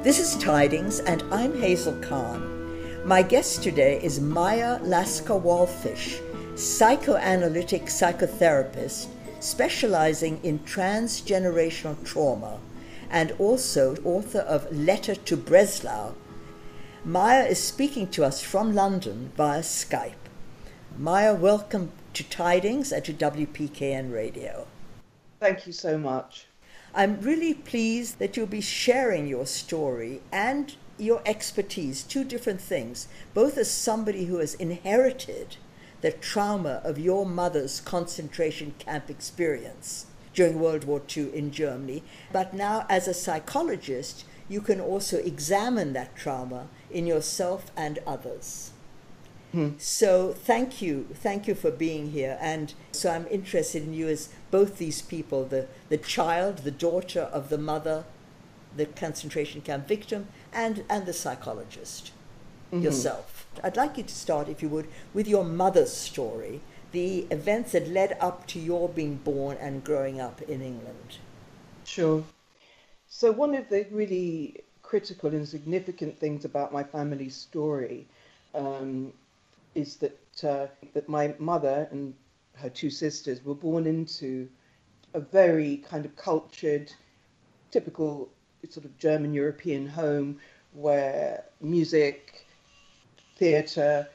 This is Tidings, and I'm Hazel Khan. My guest today is Maya Lasker-Wallfisch, psychoanalytic psychotherapist specializing in transgenerational trauma and also author of Letter to Breslau. Maya is speaking to us from London via Skype. Maya, welcome to Tidings and to WPKN Radio. Thank you so much. I'm really pleased that you'll be sharing your story and your expertise, two different things, both as somebody who has inherited the trauma of your mother's concentration camp experience during World War II in Germany, but now as a psychologist, you can also examine that trauma in yourself and others. So thank you for being here. And so I'm interested in you as both these people, the child, the daughter of the mother, the concentration camp victim, and the psychologist yourself. I'd like you to start, if you would, with your mother's story, the events that led up to your being born and growing up in England. Sure. So one of the really critical and significant things about my family's story is that my mother and her two sisters were born into a very kind of cultured, typical sort of German European home where music, theatre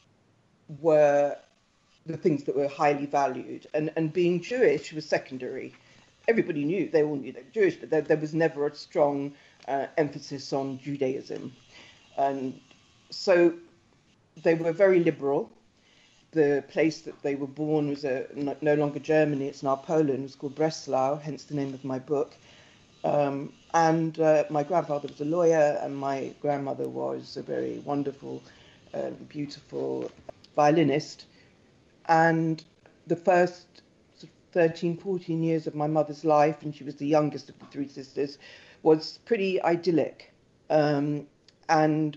were the things that were highly valued. And being Jewish was secondary. Everybody knew, they all knew they were Jewish, but there was never a strong emphasis on Judaism. And so they were very liberal. The place that they were born was no longer Germany, it's now Poland. It was called Breslau, hence the name of my book. And my grandfather was a lawyer, and my grandmother was a very wonderful, beautiful violinist. And the first 13, 14 years of my mother's life, and she was the youngest of the three sisters, was pretty idyllic. And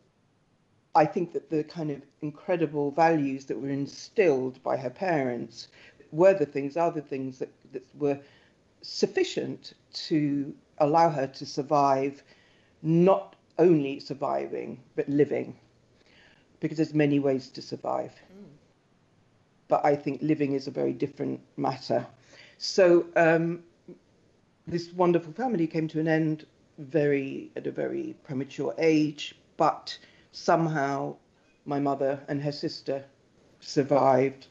I think that the kind of incredible values that were instilled by her parents are the things that were sufficient to allow her to survive, not only surviving, but living. Because there's many ways to survive. But I think living is a very different matter. So this wonderful family came to an end at a very premature age, but somehow my mother and her sister survived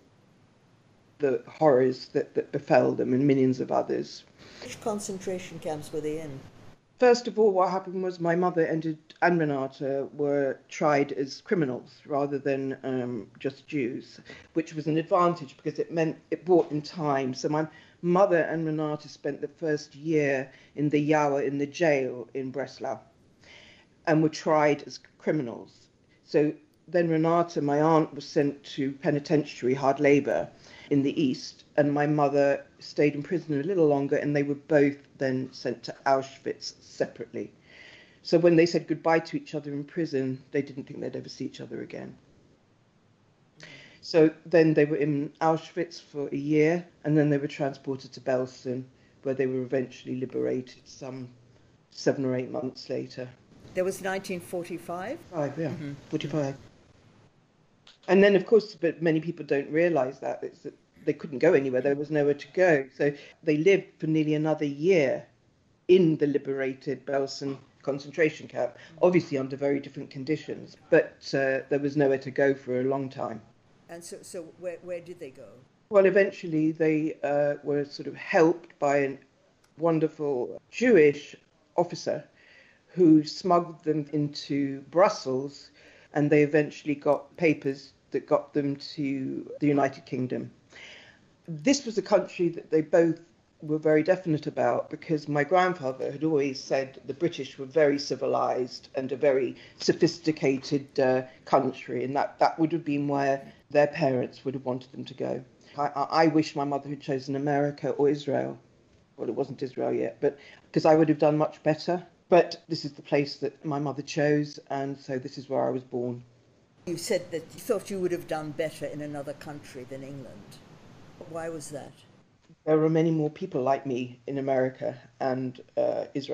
the horrors that befell them and millions of others. Which concentration camps were they in? First of all, what happened was my mother and Renata were tried as criminals rather than just Jews, which was an advantage because it brought in time. So my mother and Renata spent the first year in the Jauer, in the jail in Breslau, and were tried as criminals. So then Renata, my aunt, was sent to penitentiary, hard labour, in the east, and my mother stayed in prison a little longer, and they were both then sent to Auschwitz separately. So when they said goodbye to each other in prison, they didn't think they'd ever see each other again. So then they were in Auschwitz for a year, and then they were transported to Belsen, where they were eventually liberated some 7 or 8 months later. There was 1945? 45. And then, of course, but many people don't realise that they couldn't go anywhere. There was nowhere to go. So they lived for nearly another year in the liberated Belsen concentration camp, obviously under very different conditions. But there was nowhere to go for a long time. And so where did they go? Well, eventually they were sort of helped by a wonderful Jewish officer who smuggled them into Brussels, and they eventually got papers that got them to the United Kingdom. This was a country that they both were very definite about, because my grandfather had always said the British were very civilized and a very sophisticated country, and that would have been where their parents would have wanted them to go. I wish my mother had chosen America or Israel. Well, it wasn't Israel yet, but because I would have done much better. But this is the place that my mother chose, and so this is where I was born. You said that you thought you would have done better in another country than England. Why was that? There are many more people like me in America and Israel.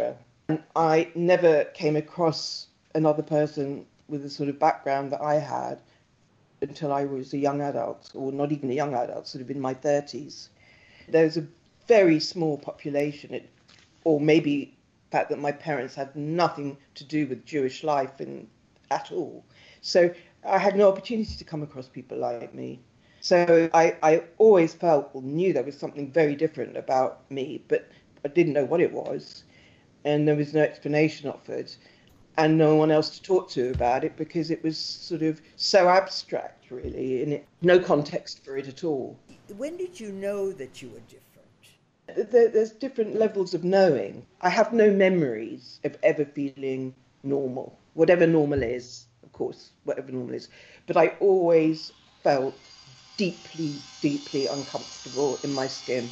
I never came across another person with the sort of background that I had until I was a young adult, or not even a young adult, sort of in my 30s. There's a very small population, or maybe the fact that my parents had nothing to do with Jewish life at all. So I had no opportunity to come across people like me. So I always felt or knew there was something very different about me, but I didn't know what it was. And there was no explanation offered, and no one else to talk to about it because it was sort of so abstract, really, and no context for it at all. When did you know that you were different? There's different levels of knowing. I have no memories of ever feeling normal, whatever normal is, of course, whatever normal is. But I always felt deeply, deeply uncomfortable in my skin.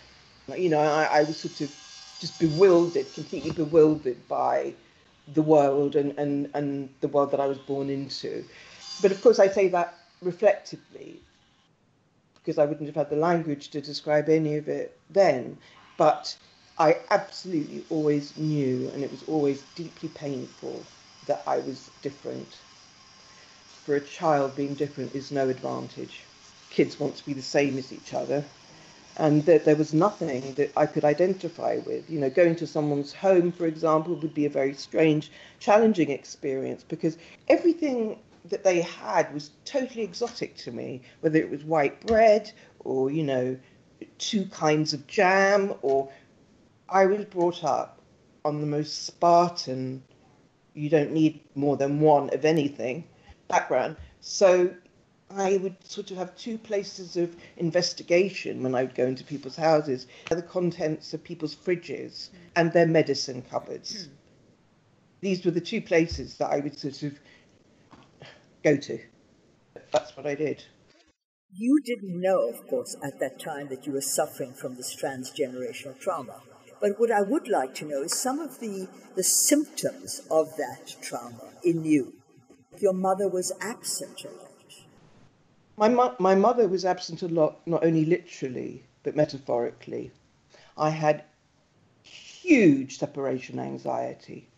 You know, I was sort of just bewildered, completely bewildered by the world and the world that I was born into. But of course, I say that reflectively because I wouldn't have had the language to describe any of it then. But I absolutely always knew, and it was always deeply painful, that I was different. For a child, being different is no advantage. Kids want to be the same as each other, and that there was nothing that I could identify with. You know, going to someone's home, for example, would be a very strange, challenging experience because everything that they had was totally exotic to me, whether it was white bread or, you know, two kinds of jam, or I was brought up on the most Spartan, you don't need more than one of anything background. So I would sort of have two places of investigation when I would go into people's houses, the contents of people's fridges and their medicine cupboards. These were the two places that I would sort of go to. That's what I did. You didn't know, of course, at that time that you were suffering from this transgenerational trauma. But what I would like to know is some of the symptoms of that trauma in you. Your mother was absent a lot. My mother was absent a lot, not only literally, but metaphorically. I had huge separation anxiety.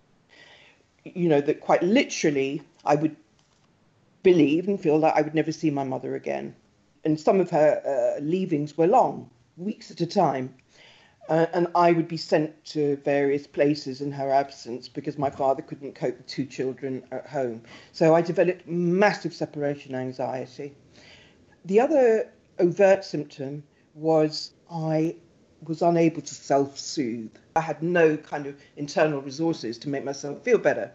You know, that quite literally I would believe and feel that I would never see my mother again. And some of her leavings were long, weeks at a time. And I would be sent to various places in her absence because my father couldn't cope with two children at home. So I developed massive separation anxiety. The other overt symptom was I was unable to self-soothe. I had no kind of internal resources to make myself feel better.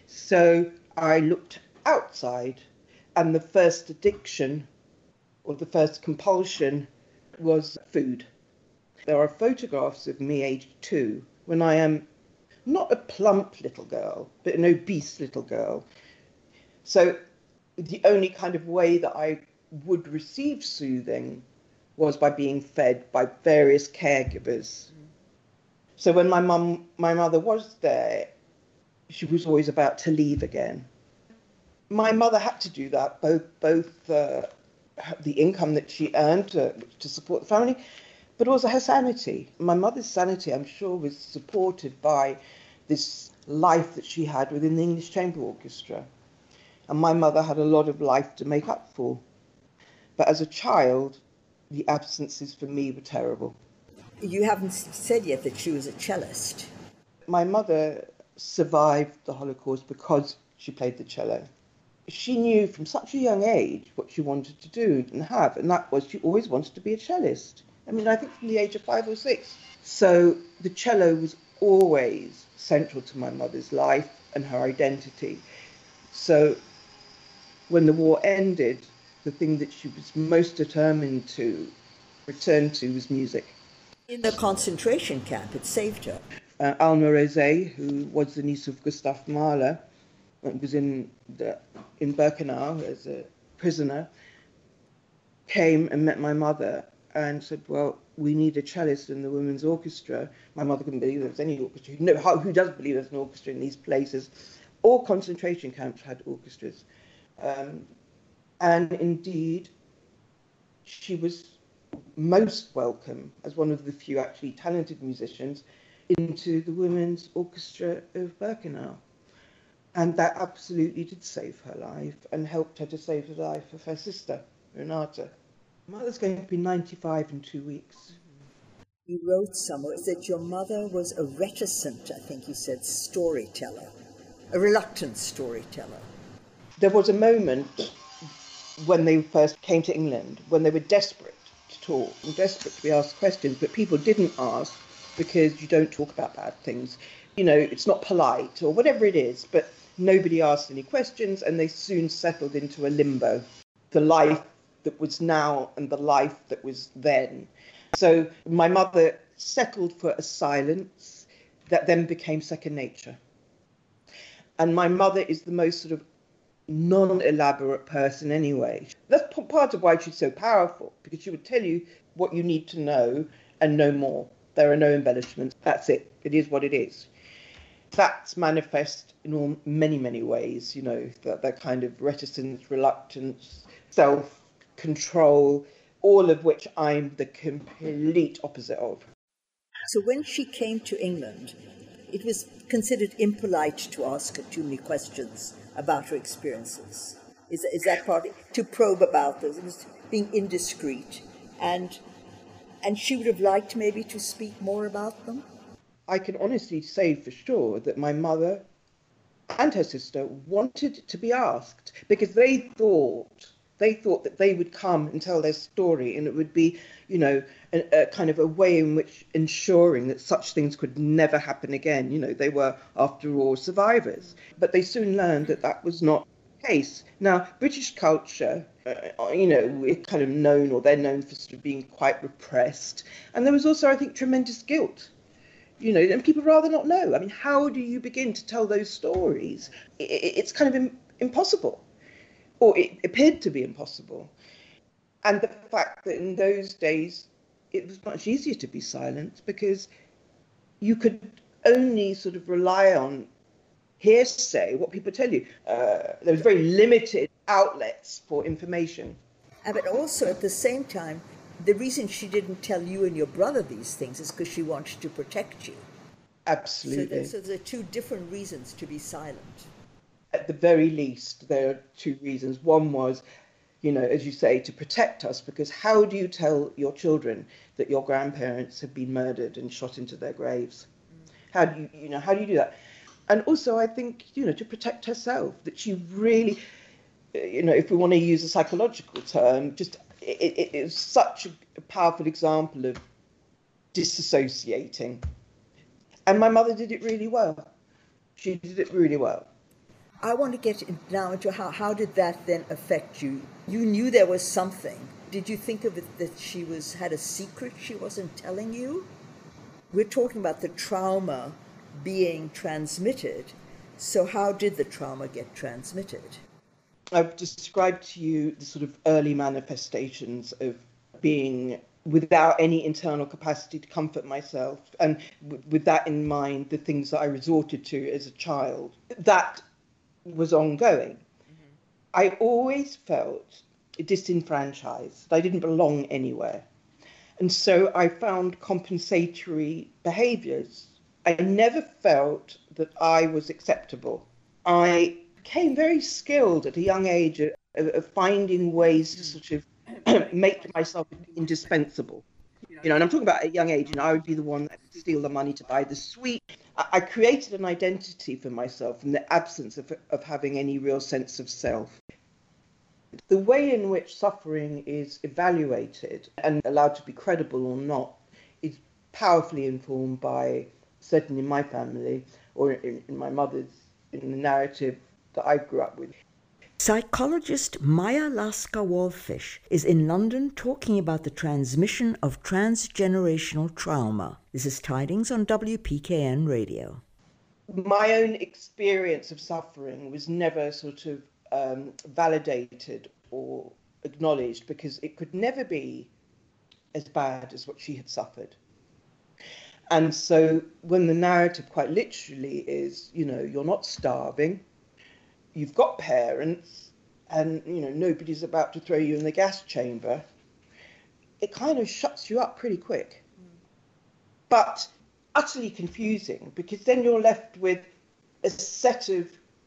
So I looked outside, and the first addiction or the first compulsion was food. There are photographs of me aged 2 when I am not a plump little girl, but an obese little girl. So the only kind of way that I would receive soothing was by being fed by various caregivers. So when my mother was there, she was always about to leave again. My mother had to do that, both the income that she earned to support the family, but also her sanity. My mother's sanity, I'm sure, was supported by this life that she had within the English Chamber Orchestra. And my mother had a lot of life to make up for. But as a child, the absences for me were terrible. You haven't said yet that she was a cellist. My mother survived the Holocaust because she played the cello. She knew from such a young age what she wanted to do and have, and that was she always wanted to be a cellist. I mean, I think from the age of 5 or 6. So the cello was always central to my mother's life and her identity. So when the war ended, the thing that she was most determined to return to was music. In the concentration camp, it saved her. Alma Rosé, who was the niece of Gustav Mahler, was in Birkenau as a prisoner, came and met my mother and said, well, we need a cellist in the women's orchestra. My mother couldn't believe there was any orchestra. Who does believe there's an orchestra in these places? All concentration camps had orchestras. And indeed, she was most welcome as one of the few actually talented musicians. into the Women's Orchestra of Birkenau. And that absolutely did save her life and helped her to save the life of her sister, Renata. Mother's going to be 95 in 2 weeks. You wrote somewhere that your mother was a reticent, I think you said, storyteller, a reluctant storyteller. There was a moment when they first came to England when they were desperate to talk and desperate to be asked questions, but people didn't ask because you don't talk about bad things. You know, it's not polite or whatever it is, but nobody asked any questions and they soon settled into a limbo. The life that was now and the life that was then. So my mother settled for a silence that then became second nature. And my mother is the most sort of non-elaborate person anyway. That's part of why she's so powerful, because she would tell you what you need to know and no more. There are no embellishments. That's it. It is what it is. That's manifest in many, many ways, you know, that kind of reticence, reluctance, self-control, all of which I'm the complete opposite of. So when she came to England, it was considered impolite to ask her too many questions about her experiences. Is that part? To probe about those. It was being indiscreet. And she would have liked maybe to speak more about them? I can honestly say for sure that my mother and her sister wanted to be asked because they thought that they would come and tell their story and it would be, you know, a kind of a way in which ensuring that such things could never happen again. You know, they were, after all, survivors. But they soon learned that that was not the case. Now, British culture, you know, we're kind of known, or they're known for sort of being quite repressed. And there was also, I think, tremendous guilt. You know, and people rather not know. I mean, how do you begin to tell those stories? It's kind of impossible, or it appeared to be impossible. And the fact that in those days it was much easier to be silent because you could only sort of rely on hearsay, what people tell you. There was very limited outlets for information. But also at the same time, the reason she didn't tell you and your brother these things is because she wanted to protect you. Absolutely. So there are two different reasons to be silent. At the very least, there are two reasons. One was, you know, as you say, to protect us, because how do you tell your children that your grandparents have been murdered and shot into their graves? How do you do that? And also, I think, you know, to protect herself, that she really, you know, if we want to use a psychological term, just it is such a powerful example of disassociating. And my mother did it really well. She did it really well. I want to get now into how did that then affect you? You knew there was something. Did you think of it that she had a secret she wasn't telling you? We're talking about the trauma being transmitted. So how did the trauma get transmitted? I've described to you the sort of early manifestations of being without any internal capacity to comfort myself. And with that in mind, the things that I resorted to as a child, that was ongoing. Mm-hmm. I always felt disenfranchised. I didn't belong anywhere. And so I found compensatory behaviours. I never felt that I was acceptable. I became very skilled at a young age of finding ways to sort of make myself indispensable. You know, and I'm talking about at a young age, you know, I would be the one that would steal the money to buy the sweet. I created an identity for myself in the absence of having any real sense of self. The way in which suffering is evaluated and allowed to be credible or not is powerfully informed by, certainly in my family, or in my mother's, in the narrative that I grew up with. Psychologist Maya Lasker-Wallfisch is in London talking about the transmission of transgenerational trauma. This is Tidings on WPKN Radio. My own experience of suffering was never sort of validated or acknowledged because it could never be as bad as what she had suffered. And so when the narrative quite literally is, you know, you're not starving, you've got parents, and, you know, nobody's about to throw you in the gas chamber, it kind of shuts you up pretty quick. But utterly confusing, because then you're left with a set of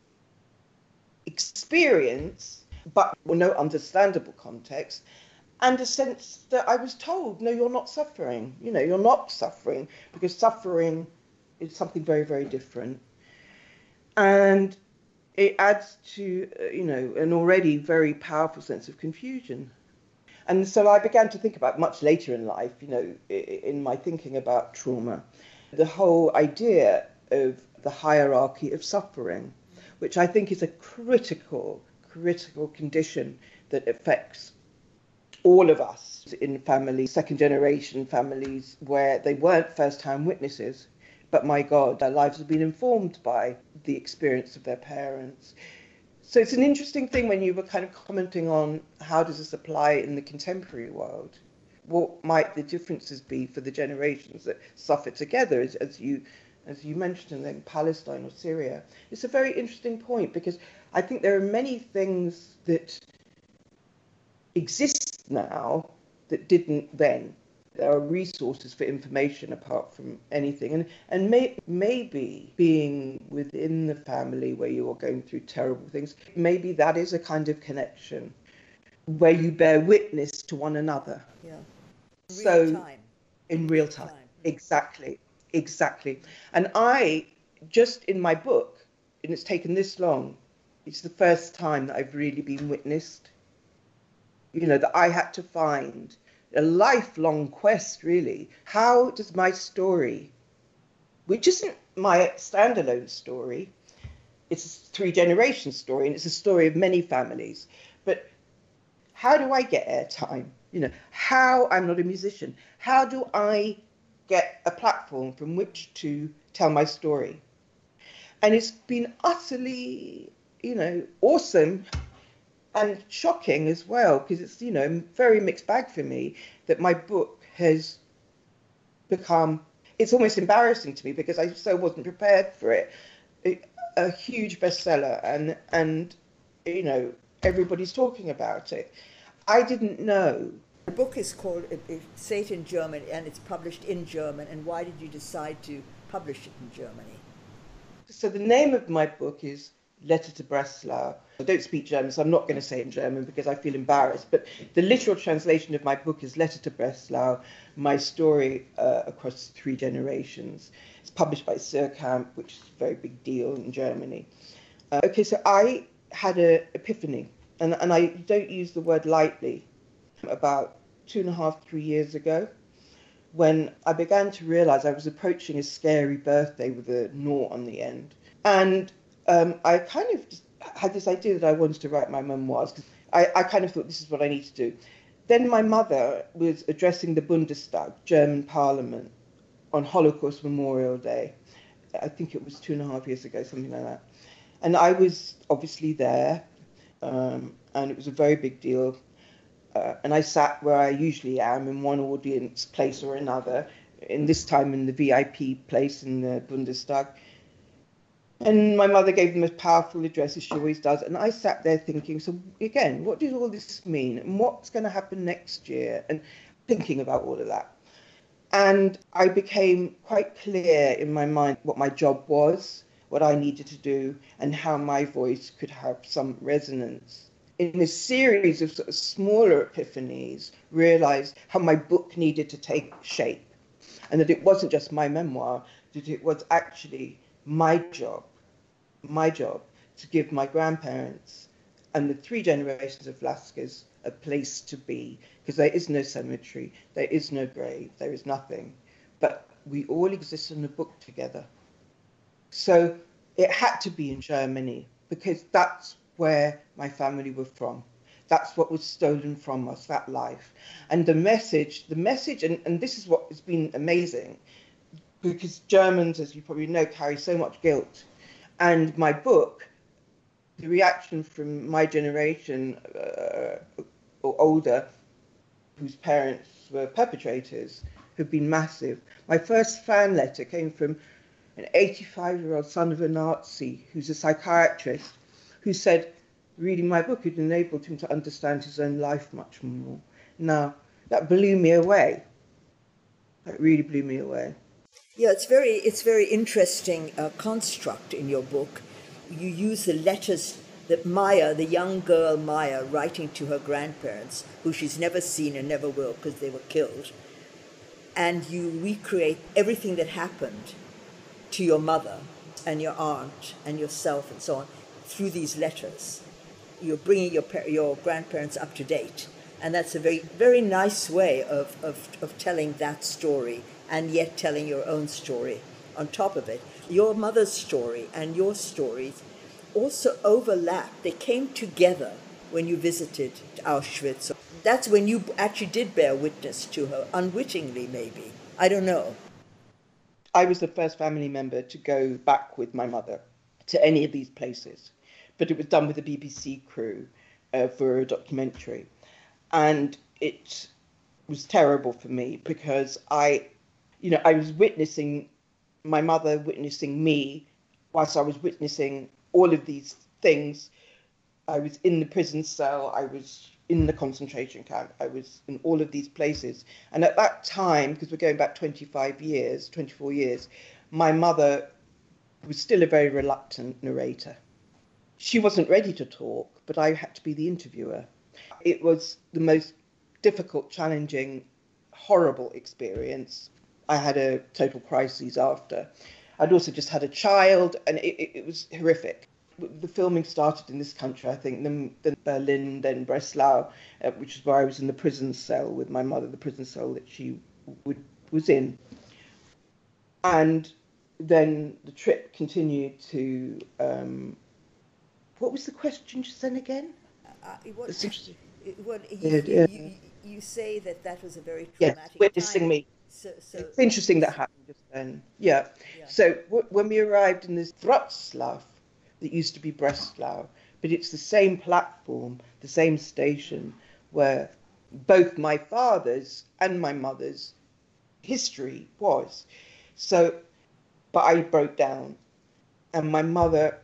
experience, but no understandable context, and a sense that I was told, no, you're not suffering. You're not suffering, because suffering is something very, very different. And it adds to, an already very powerful sense of confusion. And so I began to think about, much later in life, in my thinking about trauma, the whole idea of the hierarchy of suffering, which I think is a critical condition that affects all of us in families, second generation families, where they weren't first-hand witnesses, but my God, their lives have been informed by the experience of their parents. So it's an interesting thing when you were kind of commenting on how does this apply in the contemporary world. What might the differences be for the generations that suffer together, as you mentioned, in Palestine or Syria? It's a very interesting point, because I think there are many things that exist now that didn't then. There are resources for information apart from anything. And maybe being within the family where you are going through terrible things, maybe that is a kind of connection where you bear witness to one another. Yeah. In real time. Exactly. And I, just in my book, and it's taken this long, it's the first time that I've really been witnessed. That I had to find a lifelong quest, really. How does my story, which isn't my standalone story, it's a three-generation story, and it's a story of many families, but how do I get airtime? How, I'm not a musician, how do I get a platform from which to tell my story? And it's been utterly, awesome and shocking as well, because it's, a very mixed bag for me that my book has become, it's almost embarrassing to me because I so wasn't prepared for it. A huge bestseller, and everybody's talking about it. I didn't know. The book is called, say it in German, and it's published in German. And why did you decide to publish it in Germany? So the name of my book is Letter to Breslau. I don't speak German, so I'm not going to say it in German because I feel embarrassed. But the literal translation of my book is Letter to Breslau, my story across 3 generations. It's published by Suhrkamp, which is a very big deal in Germany. So I had an epiphany, and I don't use the word lightly, about 2.5, 3 years ago, when I began to realize I was approaching a scary birthday with a naught on the end. And I kind of had this idea that I wanted to write my memoirs, because I kind of thought this is what I need to do. Then my mother was addressing the Bundestag, German Parliament, on Holocaust Memorial Day. I think it was 2.5 years ago, something like that. And I was obviously there, and it was a very big deal. And I sat where I usually am, in one audience place or another, in this time in the VIP place in the Bundestag. And my mother gave them a powerful address, as she always does. And I sat there thinking, so again, what does all this mean? And what's going to happen next year? And thinking about all of that. And I became quite clear in my mind what my job was, what I needed to do, and how my voice could have some resonance. In a series of sort of smaller epiphanies, realized how my book needed to take shape, and that it wasn't just my memoir, that it was actually my job to give my grandparents and the 3 generations of Lascars a place to be, because there is no cemetery, there is no grave, there is nothing, but we all exist in a book together. So it had to be in Germany, because that's where my family were from. That's what was stolen from us, that life. And the message, and this is what has been amazing, because Germans, as you probably know, carry so much guilt. And my book, the reaction from my generation or older, whose parents were perpetrators, have been massive. My first fan letter came from an 85-year-old son of a Nazi who's a psychiatrist, who said reading my book had enabled him to understand his own life much more. Now, that blew me away. That really blew me away. Yeah, it's very interesting construct in your book. You use the letters that Maya, the young girl Maya, writing to her grandparents, who she's never seen and never will because they were killed, and you recreate everything that happened to your mother and your aunt and yourself and so on through these letters. You're bringing your grandparents up to date. And that's a very nice way of telling that story and yet telling your own story on top of it. Your mother's story and your stories also overlap. They came together when you visited Auschwitz. That's when you actually did bear witness to her, unwittingly maybe. I don't know. I was the first family member to go back with my mother to any of these places, but it was done with the BBC crew for a documentary. And it was terrible for me because I was witnessing my mother witnessing me whilst I was witnessing all of these things. I was in the prison cell, I was in the concentration camp, I was in all of these places. And at that time, because we're going back 24 years, my mother was still a very reluctant narrator. She wasn't ready to talk, but I had to be the interviewer. It was the most difficult, challenging, horrible experience. I had a total crisis after. I'd also just had a child, and it was horrific. The filming started in this country, I think, then Berlin, then Breslau, which is where I was in the prison cell with my mother, the prison cell that she was in. And then the trip continued to... what was the question just then again? It's interesting. You say that was a very traumatic time. Witnessing me. So it's interesting that happened just then. Yeah. So when we arrived in this Wrocław, that used to be Breslau, but it's the same platform, the same station, where both my father's and my mother's history was. So, but I broke down, and my mother,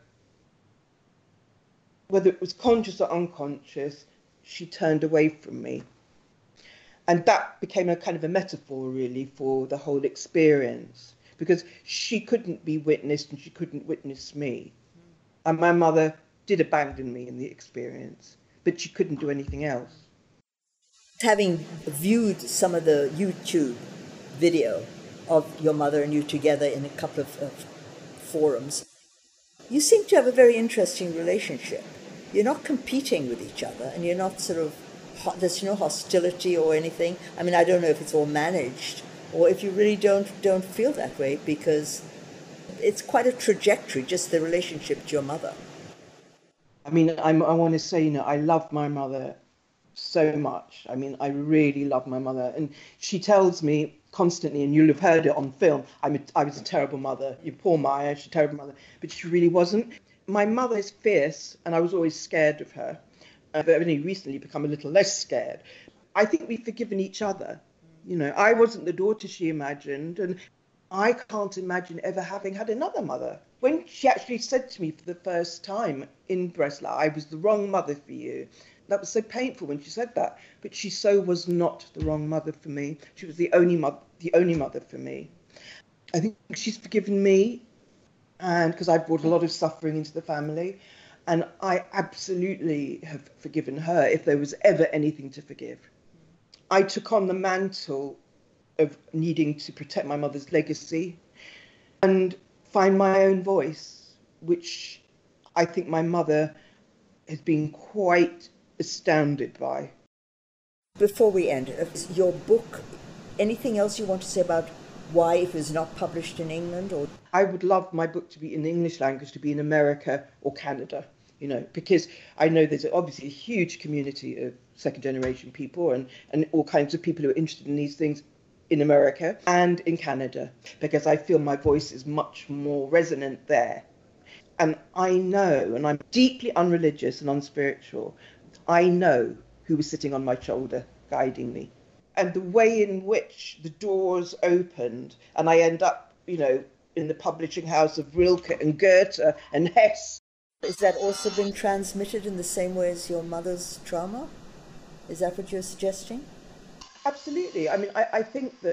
whether it was conscious or unconscious, she turned away from me. And that became a kind of a metaphor, really, for the whole experience, because she couldn't be witnessed and she couldn't witness me. And my mother did abandon me in the experience, but she couldn't do anything else. Having viewed some of the YouTube video of your mother and you together in a couple of forums, you seem to have a very interesting relationship. You're not competing with each other, and you're not sort of, there's no hostility or anything. I mean, I don't know if it's all managed or if you really don't feel that way, because it's quite a trajectory, just the relationship to your mother. I mean, I want to say, I love my mother so much. I mean, I really love my mother. And she tells me constantly, and you'll have heard it on film, I was a terrible mother. You poor Maya, she's a terrible mother. But she really wasn't. My mother is fierce, and I was always scared of her. I've only recently become a little less scared. I think we've forgiven each other. I wasn't the daughter she imagined, and I can't imagine ever having had another mother. When she actually said to me for the first time in Breslau, I was the wrong mother for you, that was so painful when she said that. But she so was not the wrong mother for me. She was the only mother for me. I think she's forgiven me, and because I brought a lot of suffering into the family, and I absolutely have forgiven her if there was ever anything to forgive. I took on the mantle of needing to protect my mother's legacy and find my own voice, which I think my mother has been quite astounded by. Before we end, your book, anything else you want to say about why it was not published in England? Or I would love my book to be in the English language, to be in America or Canada, because I know there's obviously a huge community of second generation people and all kinds of people who are interested in these things in America and in Canada, because I feel my voice is much more resonant there. And I know, and I'm deeply unreligious and unspiritual, I know who was sitting on my shoulder guiding me. And the way in which the doors opened and I end up, in the publishing house of Rilke and Goethe and Hess. Has that also been transmitted in the same way as your mother's trauma? Is that what you're suggesting? Absolutely. I mean, I think that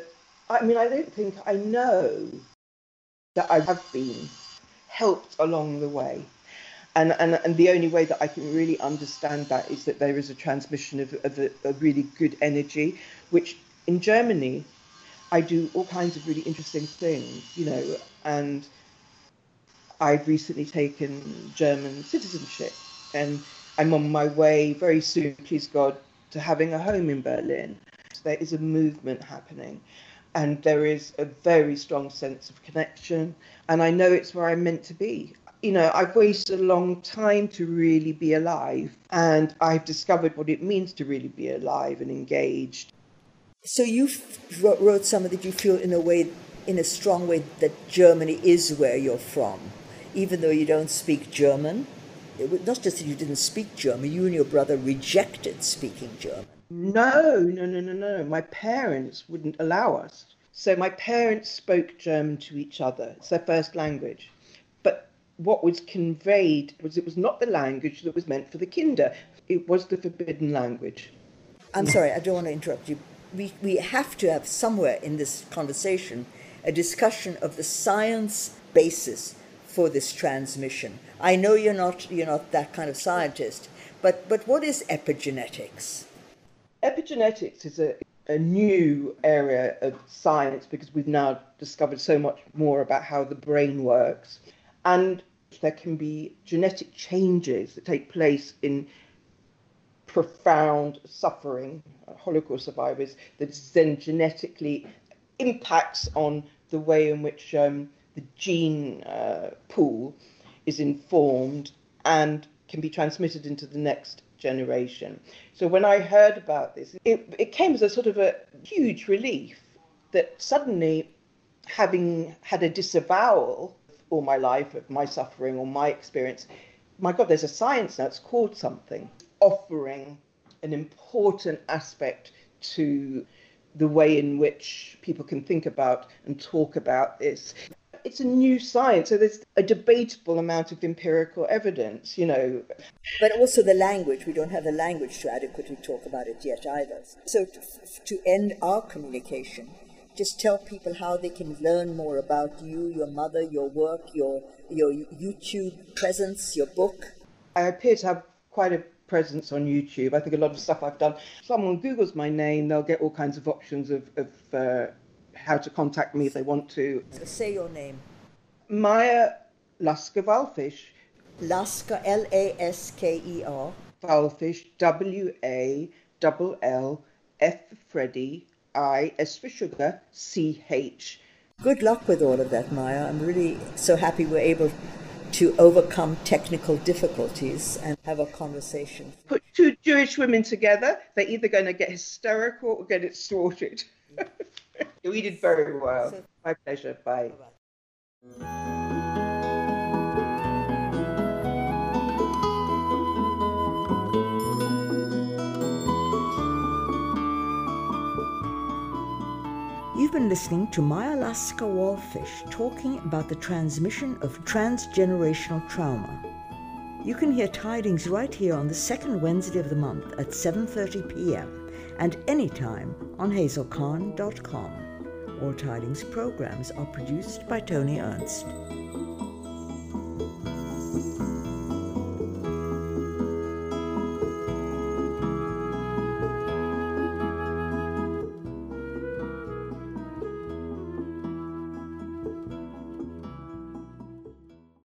I mean, I don't think I know that I have been helped along the way. And the only way that I can really understand that is that there is a transmission of a really good energy, which in Germany, I do all kinds of really interesting things, you know, and I've recently taken German citizenship, and I'm on my way very soon, please God, to having a home in Berlin. So there is a movement happening, and there is a very strong sense of connection, and I know it's where I'm meant to be. You know, I've wasted a long time to really be alive, and I've discovered what it means to really be alive and engaged. So you wrote something that you feel in a strong way, that Germany is where you're from, even though you don't speak German. It was not just that you didn't speak German, you and your brother rejected speaking German. No. My parents wouldn't allow us. So my parents spoke German to each other. It's their first language. But what was conveyed was it was not the language that was meant for the Kinder. It was the forbidden language. I'm sorry, I don't want to interrupt you. We have to have somewhere in this conversation a discussion of the science basis for this transmission. I know you're not that kind of scientist, but what is epigenetics? Epigenetics is a new area of science because we've now discovered so much more about how the brain works. And there can be genetic changes that take place in profound suffering, Holocaust survivors, that then genetically impacts on the way in which the gene pool is informed and can be transmitted into the next generation. So when I heard about this, it came as a sort of a huge relief that suddenly, having had a disavowal all my life of my suffering or my experience, my God, there's a science now, it's called something, offering an important aspect to the way in which people can think about and talk about this. It's a new science, so there's a debatable amount of empirical evidence, you know. But also the language. We don't have the language to adequately talk about it yet either. So to end our communication, just tell people how they can learn more about you, your mother, your work, your YouTube presence, your book. I appear to have quite a presence on YouTube. I think a lot of stuff I've done, if someone Googles my name, they'll get all kinds of options of how to contact me if they want to. So say your name. Maya Lasker Wallfisch. Lasker, Lasker. Wallfisch, Wall, F for Freddy, I, S for sugar, CH. Good luck with all of that, Maya. I'm really so happy we're able to overcome technical difficulties and have a conversation. Put two Jewish women together, they're either going to get hysterical or get it sorted. We did very well. My pleasure. Bye. You've been listening to Maya Lasker Wallfisch talking about the transmission of transgenerational trauma. You can hear Tidings right here on the second Wednesday of the month at 7:30 p.m. and anytime on hazelkhan.com. All Tidings programs are produced by Tony Ernst.